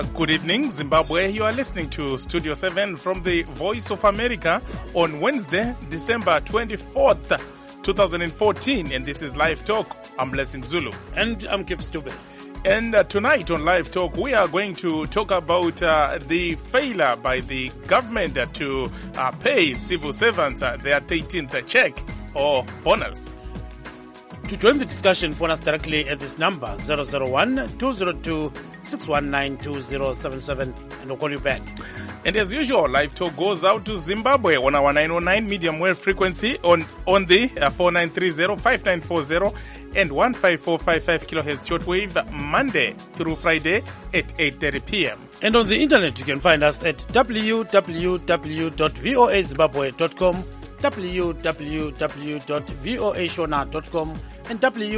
Good evening, Zimbabwe. You are listening to Studio 7 from the Voice of America on Wednesday, December 24th, 2014. And this is Live Talk. I'm Blessing Zulu. And I'm Kip Stube. And tonight on Live Talk, we are going to talk about the failure by the government to pay civil servants their 13th check or bonus. To join the discussion, phone us directly at this number, 001-202-619-2077, and we'll call you back. And as usual, Live Talk goes out to Zimbabwe on our 909 medium wave frequency on the 4930-5940 and 15455 kilohertz shortwave Monday through Friday at 8:30 p.m. And on the internet, you can find us at www.voazimbabwe.com, www.voashona.com, and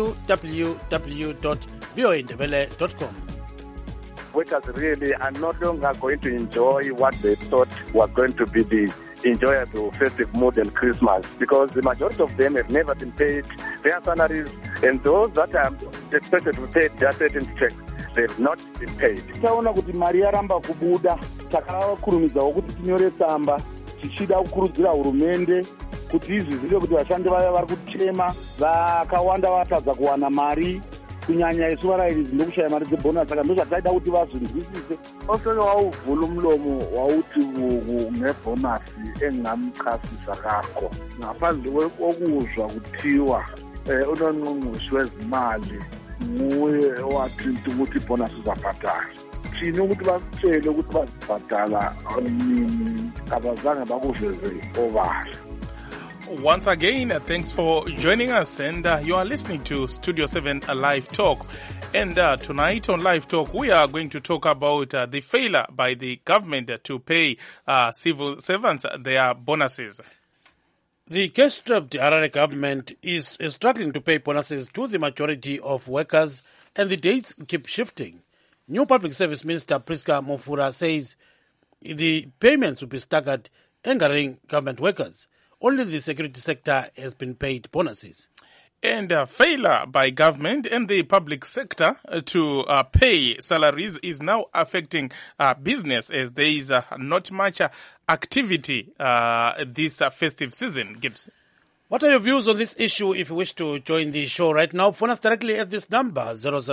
www.voandebele.com. Workers really are no longer going to enjoy what they thought was going to be the enjoyable festive mood and Christmas, because the majority of them have never been paid their salaries, and those that are expected to be paid their 13th check, they have not been paid. Taona kuti mari yaramba kubuda, takakurumidzawo kuti tinyore tsamba tichida kukurudzira hurumende kuti izvizive kuti vashandi vaya vari kutema vakawanda vatadza kuwana mari kunyanya isu varairidzi ndokushaya mari dzebhonasi. Saka ndozvataida kuti vazvinzwisise. Oseke wawuvula umlomo wawuthi ngebhonasi engingamchasisa kakho ngaphandle kokuzwa kuthiwa unongqongqoshi wezimali nguye owathinta ukuthi ibhonasi uzabhadala. Thina ukuthi bakutshele ukuthi bazibhadala nini abazange bakuveze obala. Once again, thanks for joining us, and you are listening to Studio 7 Live Talk. And tonight on Live Talk, we are going to talk about the failure by the government to pay civil servants their bonuses. The cash-strapped Harare government is struggling to pay bonuses to the majority of workers, and the dates keep shifting. New Public Service Minister Priska Mofura says the payments will be staggered, angering government workers. Only the security sector has been paid bonuses. And failure by government and the public sector to pay salaries is now affecting business, as there is not much activity this festive season. Gibbs, what are your views on this issue? If you wish to join the show right now, phone us directly at this number,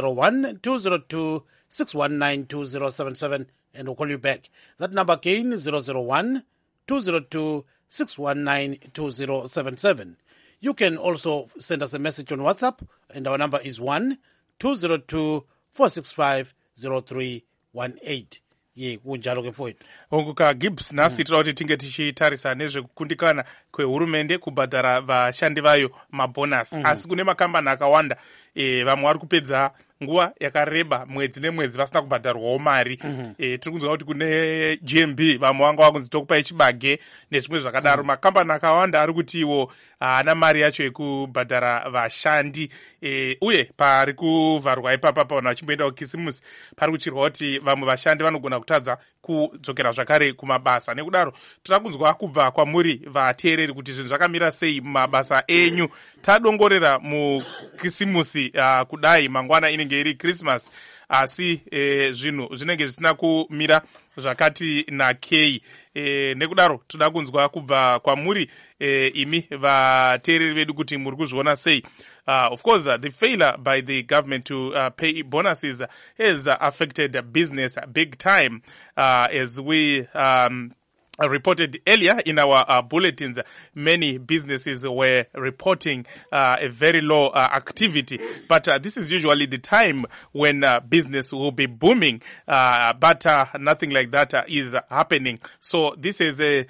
001-202-619-2077, and we'll call you back. That number again is 001-202-619-2077. You can also send us a message on WhatsApp, and our number is 1-202-465-0318. Ye kunjalo ke mfowethu. Onguka Gibbs nasi kuti tinge tichitarisa nezvekukundikana kwehurumende kubhadhara vashandi vayo mabonus. Asi kune makambani akawanda vamwe vari kupedza nguva yakareba mwedzi nemwedzi vasina kubhadharwawo mari. Tiri kunzwa kuti kune GMB vamwe vanga vakunzi tokupai chibage nezvimwe zvakadaro. Makambani akawanda ari kuti iwo haana mari yacho yekubhadhara vashandi. Uye pari kuvharwa ipapa vanhu vachimboenda kukisimusi pari kuchirwa kuti vamwe vashandi vanogona kutadza kudzokera zvakare kumabasa. Nekudaro tiri kunzwa kubva kwamuri vateereri kuti zvinhu zvakamira sei mumabasa enyu. Tadongorera mukisimusi kudai mangwana inenge iri Christmas, asi zvinhu zvinenge zvisina kumira zvakati nakei. Nekudaro toda kunzwa kubva kwamuri imi vateereri vedu kuti muri kuzviona sei. Of course, the failure by the government to pay bonuses has affected business big time, as we reported earlier in our bulletins. Many businesses were reporting a very low activity, but this is usually the time when business will be booming, but nothing like that is happening. So this is an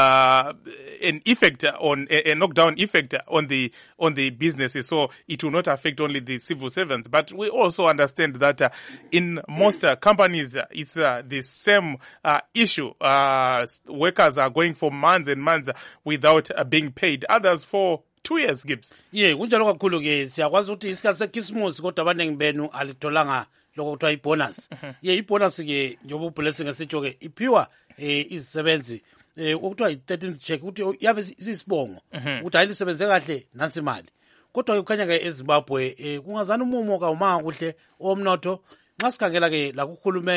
effect on a knockdown effect on the businesses. So it will not affect only the civil servants, but we also understand that in most companies it's the same issue. Workers are going for months and months without being paid. Others for 2 years, Gibbs. Yeah, kunjalo kakhulu ke siyakwazi ukuthi isikhathi seChristmas kodwa abaningi benu alitholanga lokho kuthiwa ibonus. Yeah, ibonus ke njengoba uBlessing esitsho ke iphiwa izisebenzi okuthiwa i13th check ukuthi yabe sisibongo ukuthi ayilisebenze kahle nansi imali. Kodwa kukhanya ke eZimbabwe kungazana umumo ka uma kuhle omnotho nxa sikhangela ke la kuhulumende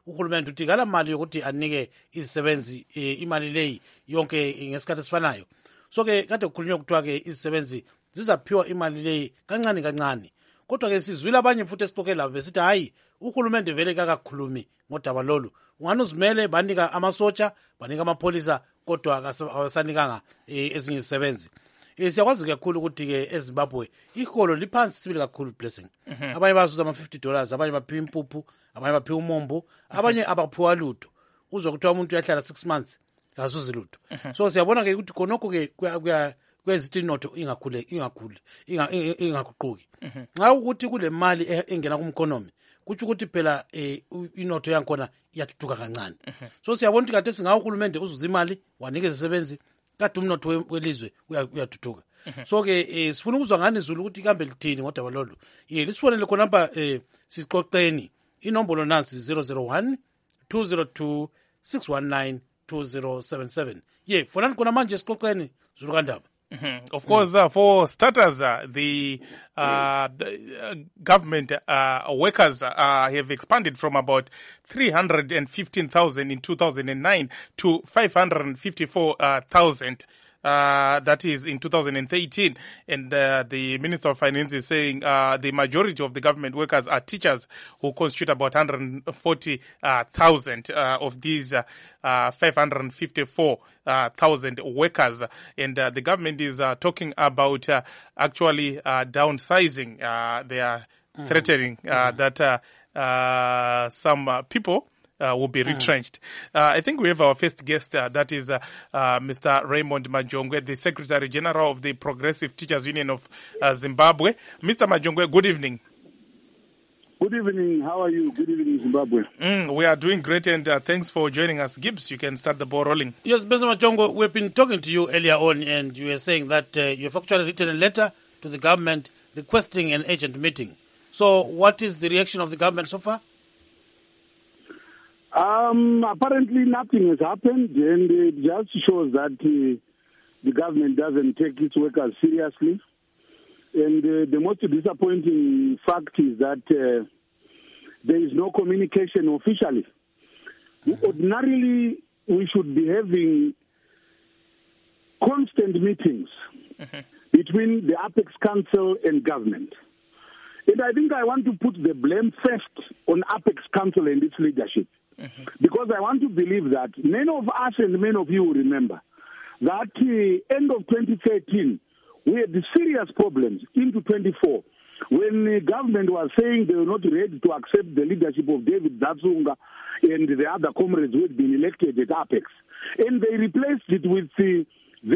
uhulumende uthi kala mali yokuthi anike izisebenzi imali leyi yonke ngesikhathi esifanayo. So-ke kade kukhulunywa kuthiwa-ke izisebenzi zizaphiwa imali leyi kancane kancane. Kodwa-ke sizwile abanye futhi esixoxe labo besithi hayi uhulumende vele kakakhulumi ngodaba lolu. Ungani uzimele banika amasotsha, banika amapholisa, kodwa abasanikanga ezinye izisebenzi. Siyakwazi kakhulu ukuthi-ke eZimbabwe iholo liphansi sibili kakhulu Blessing. Abanye bazuza $50, abanye baphiwa impuphu, abanye baphiwa umombo, abanye abaphiwa lutho. Uzwa kuthiwa umuntu uyahlala 6 months kazuzi lutho. So siyabona-ke ukuthi khonokho-ke kwenza ukuthi inotho ingaguquki. Nxa ukuthi kule mali engena kumkhonomi kutsho ukuthi phela inotho yankhona iyathuthuka kancane. So siyabona ukuthi kade singawo uhulumende uzuza imali wanikeza izisebenzi kade umnotho welizwe uyathuthuka. So-ke sifuna ukuzwa ngani izulu ukuthi kambe lithini ngodaba lolu. Lisifonele khona lapha sixoxeni. Inombolo nansi 001 202 619 2077. Fonani khona manje sixoxeni Zulu kaNdaba. Of course, for starters, the government workers have expanded from about 315,000 in 2009 to 554,000. That is in 2013. And the Minister of Finance is saying the majority of the government workers are teachers who constitute about 140,000 of these 554,000 workers. And the government is talking about actually downsizing. They are threatening that some people will be retrenched. I think we have our first guest, that is Mr. Raymond Majongwe, the Secretary General of the Progressive Teachers Union of Zimbabwe. Mr. Majongwe, good evening. Good evening. How are you? Good evening, Zimbabwe. We are doing great, and thanks for joining us. Gibbs, you can start the ball rolling. Yes, Mr. Majongwe, we've been talking to you earlier on, and you were saying that you've actually written a letter to the government requesting an urgent meeting. So what is the reaction of the government so far? Apparently nothing has happened, and it just shows that the government doesn't take its workers seriously. And the most disappointing fact is that there is no communication officially. Ordinarily, we should be having constant meetings between the Apex Council and government. And I think I want to put the blame first on Apex Council and its leadership. Because I want to believe that many of us and many of you will remember that end of 2013, we had serious problems into 24 when the government was saying they were not ready to accept the leadership of David Datsunga and the other comrades who had been elected at Apex. And they replaced it with a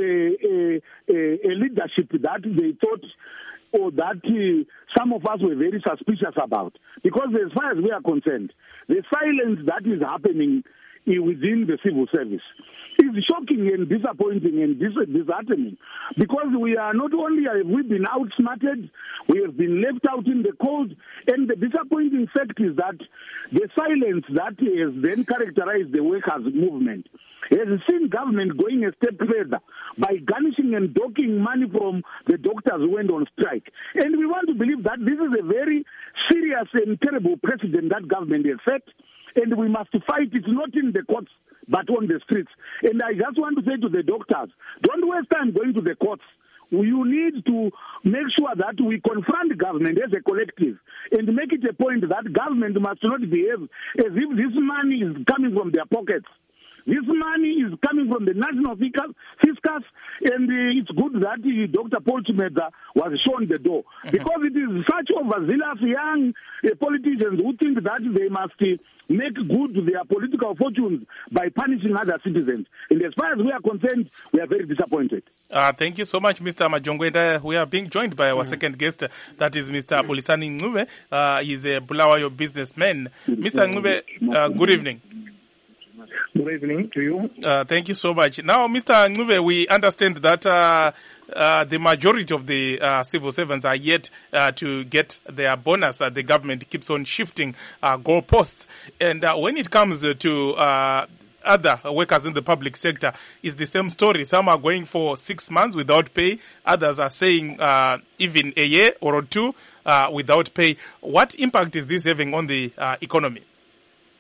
leadership that they thought or that some of us were very suspicious about. Because as far as we are concerned, the silence that is happening within the civil service is shocking and disappointing and disheartening, because we are not only have we been outsmarted, we have been left out in the cold, and the disappointing fact is that the silence that has then characterized the workers' movement has seen government going a step further by garnishing and docking money from the doctors who went on strike. And we want to believe that this is a very serious and terrible precedent that government has set, and we must fight it not in the courts but on the streets. And I just want to say to the doctors, don't waste time going to the courts. You need to make sure that we confront government as a collective and make it a point that government must not behave as if this money is coming from their pockets. This money is coming from the national fiscus, and it's good that Dr. Paul Chimeda was shown the door. Because it is such overzealous young politicians who think that they must make good their political fortunes by punishing other citizens. And as far as we are concerned, we are very disappointed. Thank you so much, Mr. Majongwe. We are being joined by our second guest, that is Mr. Bulisani Ncube. He's a Bulawayo businessman. Mr. Ncube, good evening. Good evening to you. Thank you so much. Now, Mr. Ncube, we understand that the majority of the civil servants are yet to get their bonus. The government keeps on shifting goalposts. And when it comes to other workers in the public sector, it's the same story. Some are going for 6 months without pay. Others are saying even a year or two without pay. What impact is this having on the economy?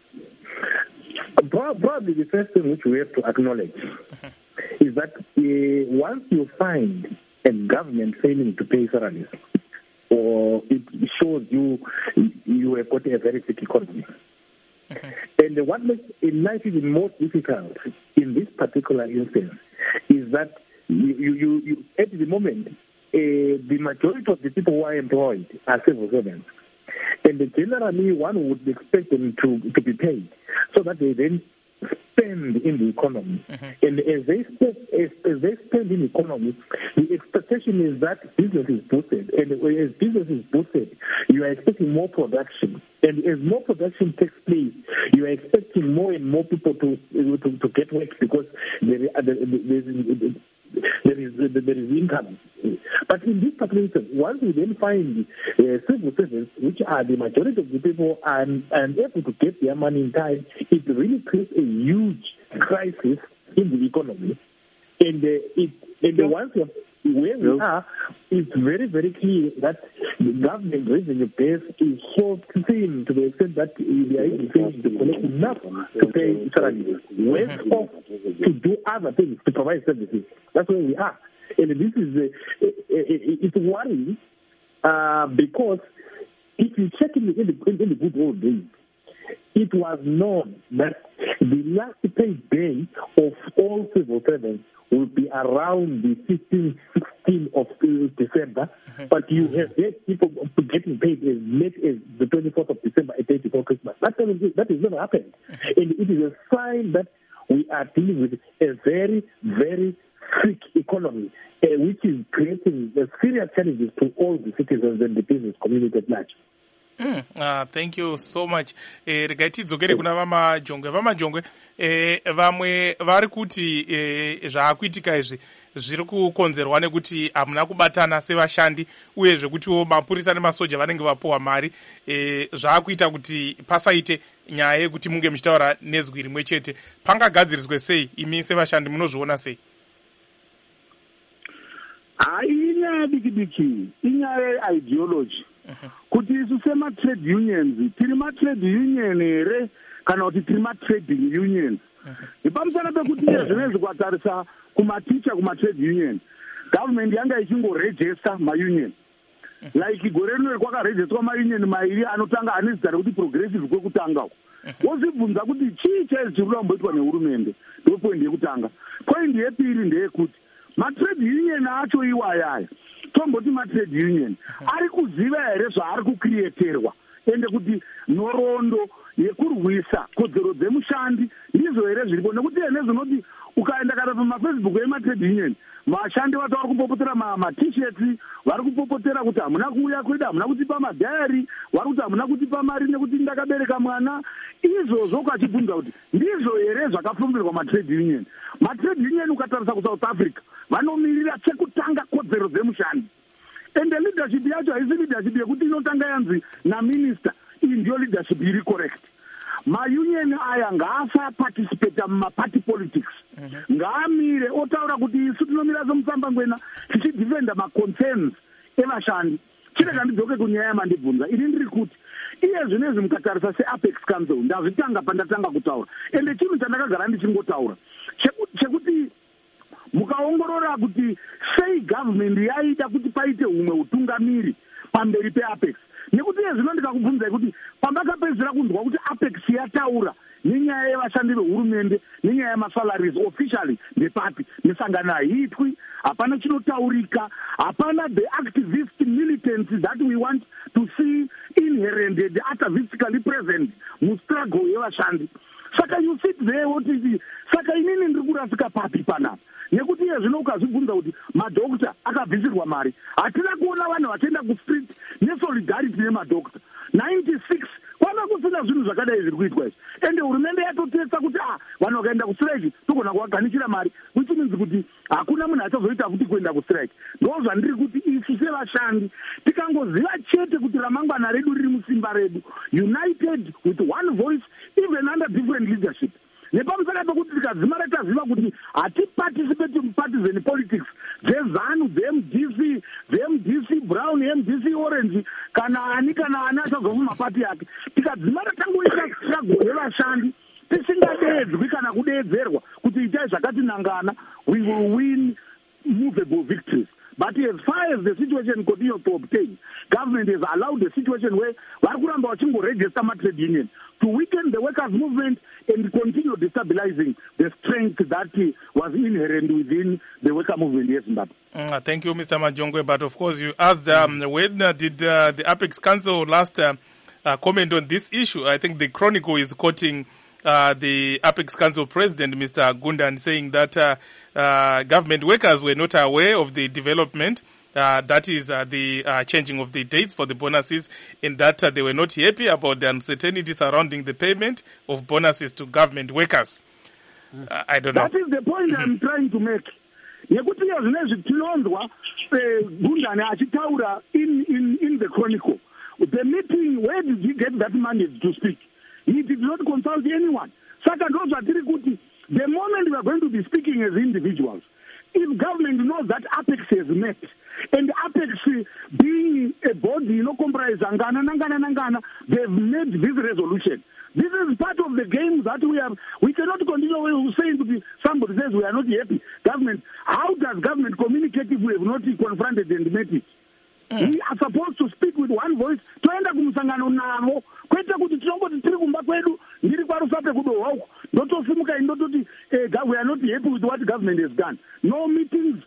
Probably the first thing which we have to acknowledge is that once you find a government failing to pay salaries, or it shows you have got a very sick economy. And what makes life even more difficult in this particular instance is that you at the moment, the majority of the people who are employed are civil servants. And generally, one would expect them to be paid so that they then spend in the economy. And as they spend in the economy, the expectation is that business is boosted. And as business is boosted, you are expecting more production. And as more production takes place, you are expecting more and more people to get work because there is income. But in this particular instance, once we then find civil servants, which are the majority of the people, and able to get their money in time, it really creates a huge crisis in the economy. And once where we are, it's very, very clear that the government revenue base is so thin to the extent that they are able to collect enough to pay salaries. Worse off to do other things, to provide services. That's where we are. And this is it's worrying because if you check in the good old days, it was known that the last paid day of all civil servants will be around the 15th, 16th of December, but you have people getting paid as late as the 24th of December, a day before Christmas. That is never happened. And it is a sign that we are dealing with a very, very sick economy, which is creating serious challenges to all the citizens and the business community at large. Thank you so much. Regai tidzokere kuna vamajongwe vamwe vari kuti zvaakuitika izvi zviri kukonzerwa nekuti hamuna kubatana sevashandi uye zvekutiwo mapurisa nemasoja vanenge vapuwa mari zvaakuita kuti pasaite nyaya yekuti munge muchitaura nezwi rimwe chete. Pangagadziriswe sei? Imi sevashandi munozviona sei? Inyaya diki inyaya yeideology kuti isu sema-trade unions tiri ma-trade union here kana kuti tiri ma-trading unions. Ipamusana pekuti zvinezvi kwatarisa kumaticha kuma-trade union, government yanga ichingorejesta ma-union. Like gore rino kwakarejestwa ma-union mairi anotanga ane zita rekuti progressive kwekutangawo. Wozvibvunza kuti chii chaizvi chiri kuramboitwa nehurumende? Ndo point yekutanga. Point yepiri ndeyekuti ma-trade union acho iwayaya tomboti ma-trade union ari kuziva here zvaari kucreaterwa ende kuti nhoroondo yekurwisa kodzero dzemushandi ndizvo here zviripo, nekuti nezvinoti ukaenda kana pamafacebook ema-trade union vashandi vato vari kupopotera matisheti, vari kupopotera kuti hamuna kuuya kwedu, hamuna kutipa madhayari, vari kuti hamuna kutipa mari nekuti ndakabereka mwana. Izvozvo ukachibvunza kuti ndizvo here zvakafumbirirwa ma-trade union. Ma-trade union ukatarisa kuSouth Africa vanomirira chekutanga kodzero dzemushandi, ende leadership yacho haisi leadership yekuti inotanga yanzi naminista iyi ndiyo leadership iri correct. Ma-union aya ngaasaparticipata muma-party politics, ngaamire otaura kuti isu tinomira semutsambangwena tichidefenda ma-concerns evashandi. Chireka ndidzoke kunyaya yamandibvunza ini ndiri kuti iye zvinezvi mukatarisa seApex Council ndazvitanga pandatanga kutaura, ende chinhu chandakagara ndichingotaura chekuti mukaongorora kuti sei government yaida kuti paite humwe utungamiri pamberi peApex, nekuti iye zvino ndikakubvunzai kuti pamakapedzera kunzwa kuti Apex yataura nenyaya yevashandi vehurumende nenyaya yemasalaries officially ndepati, misangano haitwi, hapana chinotaurika, hapana the activist militants that we want to see inherent atavistically present mustruggle yevashandi. Saka you sit there wotiti saka inini ndiri kurasika papi panapa, nekuti iye zvino ukazvibvunza kuti madhokta akabvisirwa mari, hatina kuona vanhu vachienda kustreet nesolidarity nemadhokta. 96 kwava kusina zvinhu zvakadai zviri kuitwa izvi, ende hurumende yatotesa kuti vanhu vakaenda kustrike togona kuvaganichira mari, which means kuti hakuna munhu achazoita futi kuenda kustrike. Ndo zvandiri kuti isu sevashandi tikangoziva chete kuti ramangwana redu riri musimba redu, united with one voice even under different leadership, nepamusana pekuti tikadzimara taziva kuti hatiparticipate mupartisan politics dzezanu dzeMDC Brown, MDC Orange, kana ani achazova mumapati ake, tikadzimara tangoita mugore vashandi tisingadeedzwi kana kudeedzerwa kuti itai zvakati nangana, we will win movable victories. But as far as the situation continues to obtain, government has allowed the situation where varikuramba vachingoregister matrade union to weaken the workers' movement and continue destabilizing the strength that was inherent within the worker movement in Zimbabwe. Thank you, Mr. Majongwe. But of course, you asked when did the Apex Council last comment on this issue? I think the Chronicle is quoting the Apex Council President, Mr. Gundan, saying that government workers were not aware of the development, that is the changing of the dates for the bonuses, and that they were not happy about the uncertainty surrounding the payment of bonuses to government workers. I don't know. That is the point I'm trying to make. Nekuti zvinezvi tinonzwa Gundan achitaura in the Chronicle. The meeting, where did he get that mandate to speak? He did not consult anyone. Second, also, the moment we are going to be speaking as individuals, if government knows that Apex has met, and Apex being a body, comprised Nangana, they've made this resolution. This is part of the game that we have. We cannot continue saying to somebody says we are not happy. Government, how does government communicate if we have not confronted and met it? We are supposed to speak with one voice. Toenda kumusangano navo. Kwete kuti tinongoti tiri kumba kwedu ndiri kwarusape kudohwa uko. Ndotosimuka indototi we are not happy with what government has done. No meetings,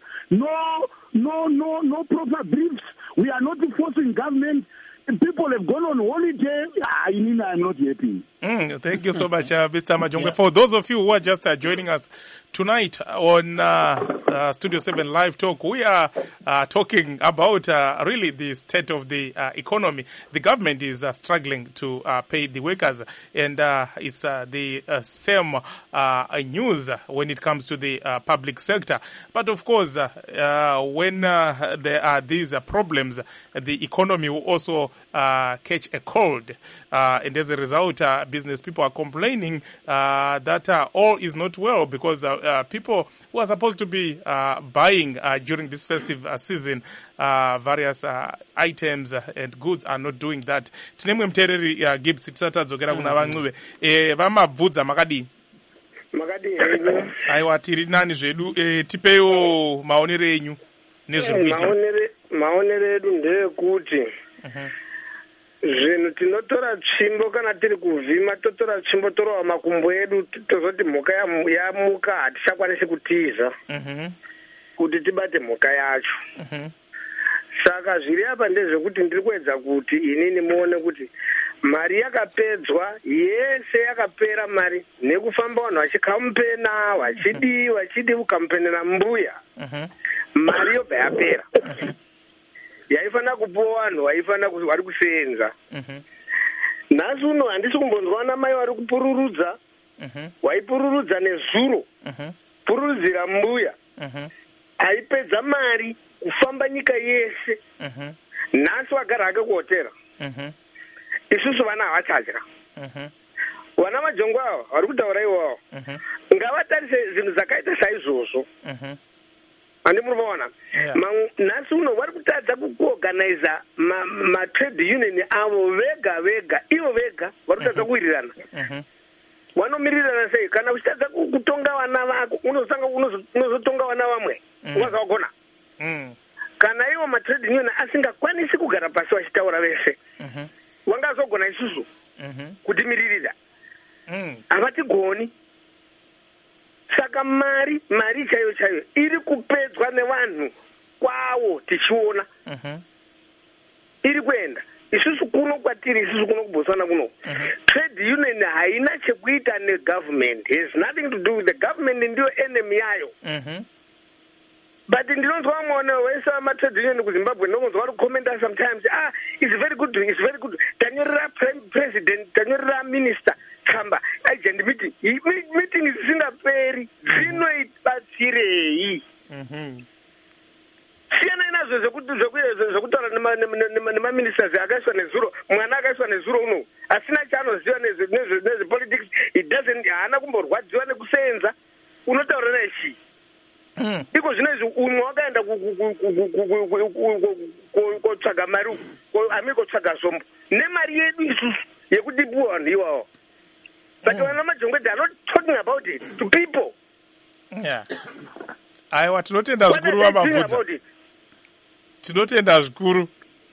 no proper briefs. We are not forcing government. People have gone on holiday. I mean, I'm not happy. Thank you so much, Mr. Majongwe. Yeah. For those of you who are just joining us tonight on Studio 7 Live Talk, we are talking about really the state of the economy. The government is struggling to pay the workers, and it's the same news when it comes to the public sector. But of course, when there are these problems, the economy will also catch a cold, and as a result, business people are complaining that all is not well because people who are supposed to be buying during this festive season various items and goods are not doing that. Tinemwe mtereri Gibbs tisatadzokera kuna vancuve vamabvudza makadii aiwa tiri nani zvedu tipewo maonero enyu nezviri kuita. Maonero edu ndeyekuti zvinhu tinotora tsvimbo kana tiri kuvhima totora tsvimbo torowa makumbo edu tozoti mhuka yamuka hatichakwanisi kutiza kuti tibate mhuka yacho. Saka zviri apa ndezvekuti ndiri kuedza kuti inini muone kuti mari yakapedzwa yese, yakapera mari nekufamba vanhu vachikampena vachidi kukampenera mbuya. Mari yobva yapera. Yaifana kupuwa vanhu vari kusenza. Nhasi uno handisi kumbonzwa na mai vari kupururudza. Waipururudza nezuro. Pururudzira mbuya. Aipedza mari kufamba nyika yese. Nhasi wagara hake kuhotera. Isusu vana havachadya. Vana Majongwe ava vari kutaura iwawo ngavatarise zvinhu zvakaita saizvozvo. Handi muri kuona nhasi uno vari kutadza kuorganiza matrade union avo vega ivo vega vari kutadza kuwirirana. Vanomirirana sei? Kana uchitadza kutonga vana vako unozotonga vana vamwe wazawagona. Kana ivo matrade union asingakwanisi kugara pasi vachitaura vese wangazogona isusu kutimiririra. Havatigoni. Saka mari chaiyo iri kupedzwa nevanhu kwavo tichiona. Iri kuenda isusu kuno kwatiri, isusu kuno kuBotswana kuno. Trade union haina chekuita negovernment, has nothing to do with the government, ndiyo enemy yayo. But ndinonzwa vamwe vese vamatrade union kuZimbabwe ndinonzwa vari kukomenta sometimes, it's very good. Tanyorera president, tanyorera minister kamba agent meeting zvisingaperi dzinoibatsirei. Siyana inazvo zvekutaura nemaministers akaiswa nezuro, mwana akaiswa nezuro uno asina chaanoziva nezvepolitics, haana kumborwadziwa nekusenza, unotaura naye chii? Iko zvinezvi umwe wakaenda kotsvaga mari kotsvaga zvombo nemari yedu isusu yekuti ipuwa vanhu iwawo. But vana majongwe, they are not talking about it to people. Yeah. Aiwa, tinotenda zvikuru vamabvudza. Tinotenda zvikuru.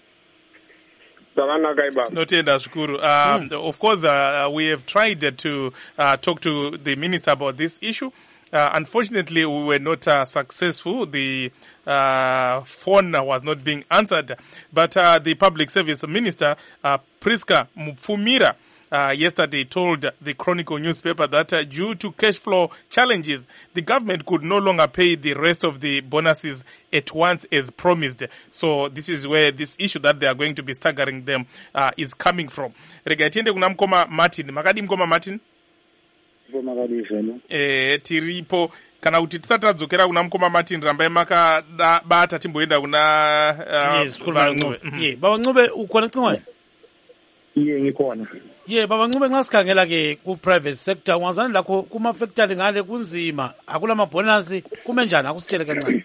Tinotenda zvikuru. Of course, we have tried to talk to the minister about this issue. Unfortunately, we were not successful. The phone was not being answered. But the Public Service Minister, Priska Mupfumira, yesterday told the Chronicle newspaper that due to cash flow challenges, the government could no longer pay the rest of the bonuses at once as promised. So this is where this issue that they are going to be staggering them is coming from. Rega tiende kuna mkoma Martin. Makadi mkoma Martin? Tiripo. Kana kuti tisatadzokera kuna mkoma Martin rambai makabata timboenda kuna Baba Ncube. Baba Ncube ukhona cingwane? Ngikhona. Baba Ncube nxa sikhangela ke ku private sector wazana lakho kuma factory ngale kunzima akula mabonus kume njani akusitshele kancane.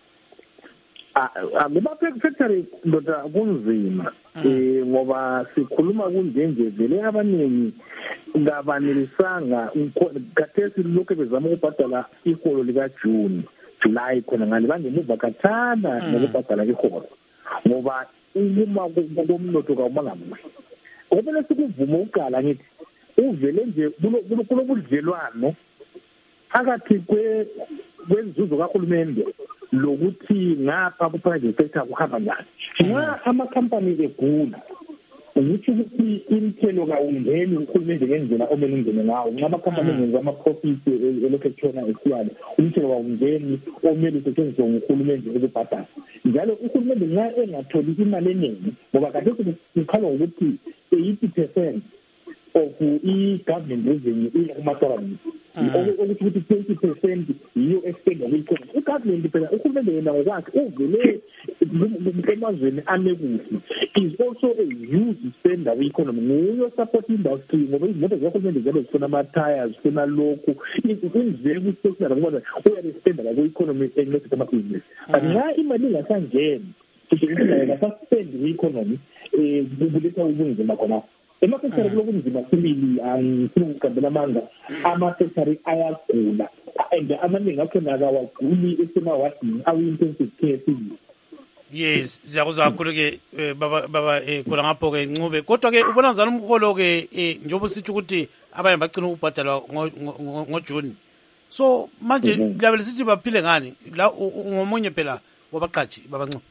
Ngoba factory ndoda kunzima ngoba sikhuluma kunjenje vele abaningi ngabanelisanga kathesi lokho bezama ukubhadala iholo lika July khona ngale bangemuva kathana ngokubhadala iholo ngoba uma komnotho kawumangamuhle ngoba sikuvuma uqala ngithi uvele nje kulobudlelwano phakathi kwenzuzo kahulumende lokuthi ngapha ku-private sector kuhamba njani. Nxa amakhampani egula ukuthi imithelo kawungeni uhulumende ngendlela omele ungene ngawo. Nxa amakhampani engenza ama-profit elokhu ekuthona esiyale umthelo kawungeni omele usetshenziswe nguhulumende ukubhadala. Njalo uhulumende nxa engatholi imali eningi ngoba khathesi kukhalwa ukuthi 80% of i-government revenue iya kuma-government. Ukuthi 20% yiyo expendwa kwi-economy. I-government phela uhulumende yena ngokwakhe uvele emazweni anekuhle is also a huge spender kwi-economy. Nguyo support industry ngoba izimoto zikahulumende zelo zifuna ama-tires zifuna lokhu indleko isipesiyala ngoba uyaspenda la kwi-economy encedisa amabhizinisi. But nxa imali ingasangeni ngasaspendi kwi-economy kubuletha ubunzima khonapho. Emafactory kulobunzima sibili angifuna ukugambela amanga amafactory ayagula and amaningi akhona akawaguli esemawadini awu-intensive care sibili. Yes, siyakuzwa kakhulu ke baba khona ngapho ke Ncube. Kodwa ke ubona njalo umholo ke njengoba sithi ukuthi abanye bagcina ukubhadalwa ngoJune. So manje liyabe lisithi baphile ngani la ngomunye phela wabaqashi baba Ncube.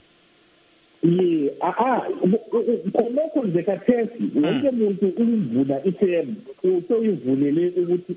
Khonokho nje kathesi wonke muntu uvula ifirm usoyivulele ukuthi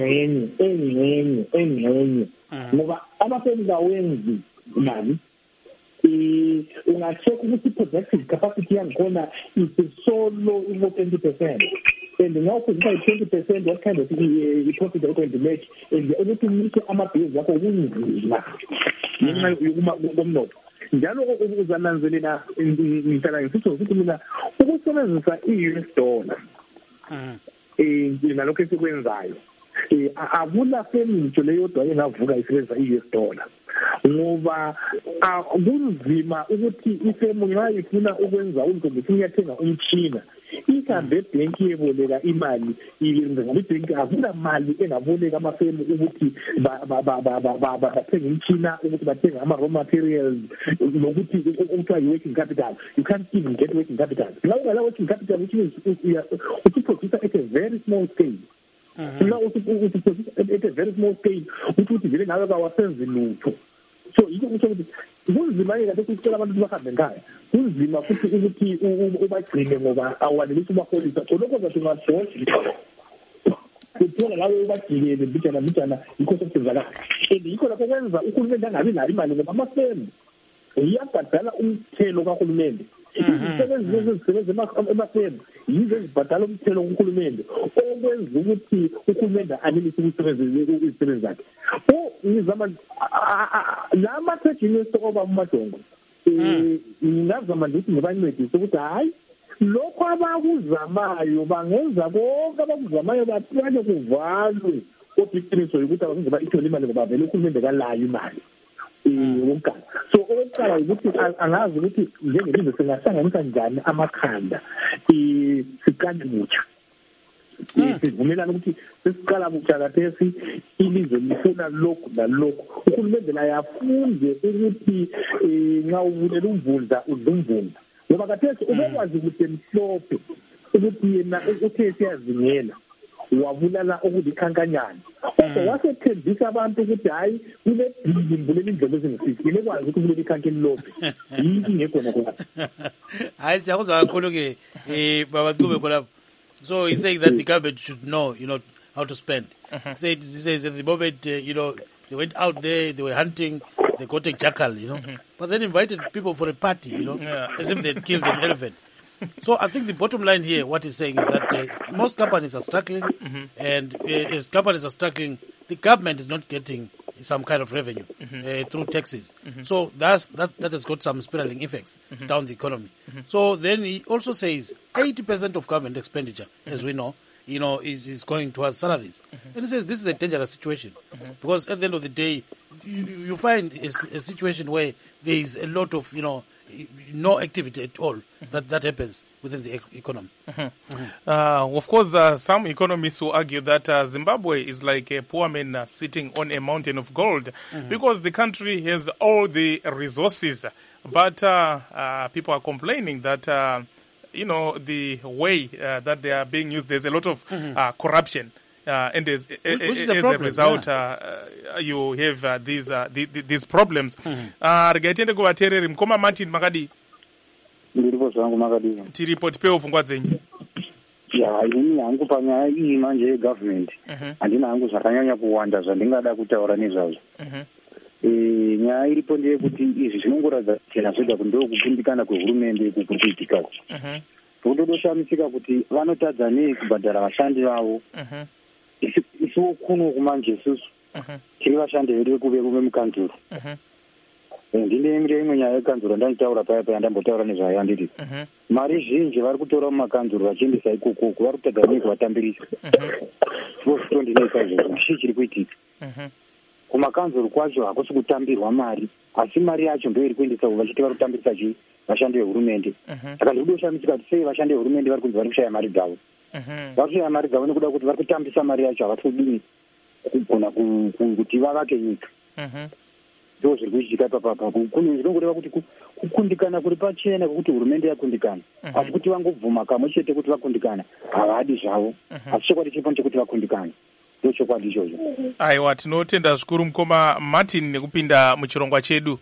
engxenye ngoba amafirm kawenzi mali unga-check ukuthi productive capacity yangikhona is solo 20%. And now for 20%, what kind of profit are you going to make? And the only thing is amabhizinisi akho kunzima ngenxa komnotho. Njalo uzananzelela ngihlala ngisithi ukuthi mina ukusebenzisa i-US dollar nalokho esikwenzayo akula firm ngitsho leyodwa engavuka isebenzisa i-US dollar ngoba kunzima ukuthi ifirm nxa ifuna ukwenza uluntu ifuna uyathenga umtshina ihambe ebhenki yeboleka imali iyenza ngoba ibhenki akula mali engaboleka amafirm ukuthi bathenge umtshina ukuthi bathenge ama-raw materials nokuthi ukuthiwa yi-working capital. You can't even get working capital. Now ungala working capital which means uthi-producer at a very small scale. Now uthi-producer at a very small scale ukuthi vele nawe kawasenzi lutho. So yiko kusho ukuthi kunzima-ke kade kusicela abantu bahambe nkhaya kunzima futhi ukuthi ubagcine ngoba awanelisi ubaholisa khonokho zathi ungadonsa uthola lawe ubagcikele mbijana yikho sokusenzakala and yikho lapho kwenza uhulumende angabi nayo imali ngoba amafirm iyabhadala umthelo kahulumende. Izisebenzi ezisebenza emafirm yizo ezibhadala umthelo kuhulumende okwenza ukuthi uhulumende anelise izisebenzi zakhe. Ngizama la ma-trade oba umadongo ngingazama ndithi ngibancedise ukuthi hayi lokho abakuzamayo bangenza konke abakuzamayo bathanye kuvalwe kodwa iqiniso yokuthi abazenze bayithole imali ngoba vele uhulumende kalayo imali wonkana. So okokuqala ukuthi angazi ukuthi njengelizwe singahlanganisa njani amakhanda siqale mutsha sivumelana ukuthi sesiqala kuthakathesi ilizwe lifuna lokhu nalokhu. Uhulumende la yafunde ukuthi nxa uvulela umvundla udla umvundla, ngoba kathesi ubekwazi ukuthi mhlophe ukuthi yena uthe siyazingela wabulala okulikhankanyana. Wasethembisa abantu ukuthi hayi kule bhili mvulela indlela ezingifisi lekwazi ukuthi kulela ikhankeni lophe ingekho nakho. Hayi siyakuzwa kakhulu ke Baba Ncube khona. So he's saying that the government should know, how to spend. He says at the moment, they went out there, they were hunting, they got a jackal, but then invited people for a party, as if they'd killed an elephant. So I think the bottom line here, what he's saying is that most companies are struggling, and as companies are struggling, the government is not getting some kind of revenue through taxes. So that has got some spiraling effects down the economy. So then he also says 80% of government expenditure, as we know, is going towards salaries. And he says this is a dangerous situation because at the end of the day, you find a situation where there is a lot of, no activity at all that happens within the economy. Of course, some economists will argue that Zimbabwe is like a poor man sitting on a mountain of gold because the country has all the resources, but people are complaining that the way that they are being used, there's a lot of corruption. And as a result, you have these problems. Regaitende kuvateereri mukoma Martin Makadi. Ndiripo zvangu makadini. Tiripo tipewo pfungwa dzenyu. Inini hangu panyaya iyi manje yegovernment handina hangu zvakanyanya kuwanda zvandingada kutaura nezvazvo. Nyaya iripo ndeyekuti izvi zvinongoratidza chena zvega kuti ndokukundikana kwehurumende kukuitika. Tododoshamisika kuti vanotadza nei kubhadhara vashandi vavo. Isu kuno kumanje isusu tiri vashandi vedu vekuverume mukanzuro. Ndine imwe nyaya yekanzuro ndanditaura paya ndambotaura nezvayo nditi mari zhinji vari kutora mumakanzuro vachiendesa ikoko vari kutadza nei kuvatambirisa. Ndo ndineka izvozvo chii chiri kuitika. Kumakanzuro kwacho hakusi kutambirwa mari, asi mari yacho ndo iri kuendesa vachiti vari kutambirisa chii vashandi vehurumende. Saka ndiri kudoshamisika kuti sei vashandi vehurumende vari kunzi vari kushaya mari dzavo. Vari kushaya mari dzavo nekuda kuti vari kutambisa mari yacho, havasi kudini kugona kuti vavake nyika. Ndo zviri kuitika papapa. Zvinongoreva kuti kukundikana kuri pachena kwekuti hurumende yakundikana, asi kuti vangobvuma kamwe chete kuti vakundikana havadi zvavo, asi chokwadi chiripo chekuti vakundikana. Ndo chokwadi ichocho. Aiwa, tinotenda zvikuru mukoma Martin nekupinda muchirongwa chedu.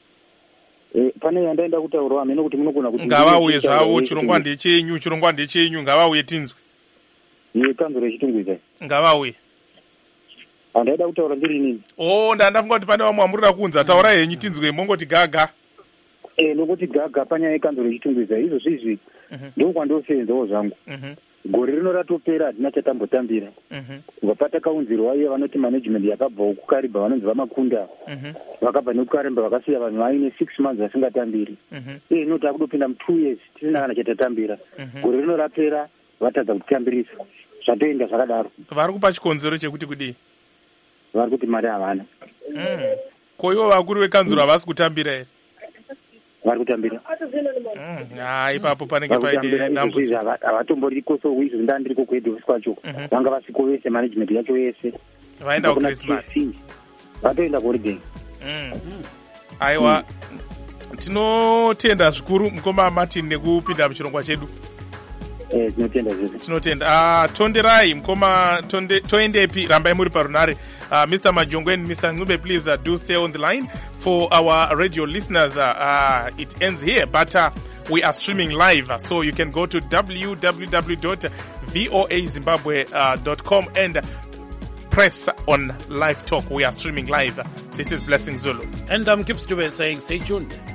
Pane yandaenda kutaurawo hamene kuti munogona kuti ngavauye zvavo. Chirongwa ndechenyu, ngavauye tinzwe. Yekanzuro yechitungwiza ngavauye. Handaida kutaura ndiri nini? Ndandafunga kuti pane vamwe vamurira kunza. Taura henyu tinzwe, mongoti gaga. Nokuti gaga panyaya yekanzuro yechitungwiza izvozvizvi ndokwandosenzawo zvangu. Gore rino ratopera hadina chatambotambira. Kubva patakaunzirwa iye vanoti management yakabvawo kukaribha vanonzi vamakunda. Vakabva nekukaribha vakasiya vanhu vaine 6 months vasingatambiri. Noti akudopinda mu2 years tisina kana chatatambira. Gore rino rapera vatadza kutambirisa. Zvatoenda zvakadaro. Vari kupa chikonzero chekuti kudii? Vari kuti mari havana. Ko ivo vakuru vekanzuro havasi kutambira here? Vari kutambira. Ipapo panenge paine dambudziko. Havatomboriko so izvo ndandiriko kuhead office kwacho. Vanga vasiko vese management yacho yese. Vaenda kuChristmas. Vatoenda kuholiday. Aiwa, tinotenda zvikuru mukoma Martin nekupinda muchirongwa chedu. Tinotenda. Tonderai mukoma, toendepi, rambai muri parunare. Mr. Majongwe and Mr. Ncube, please do stay on the line. For our radio listeners, it ends here, but we are streaming live, so you can go to www.voazimbabwe.com and press on live talk. We are streaming live. This is Blessing Zulu. And Kips Dube saying stay tuned.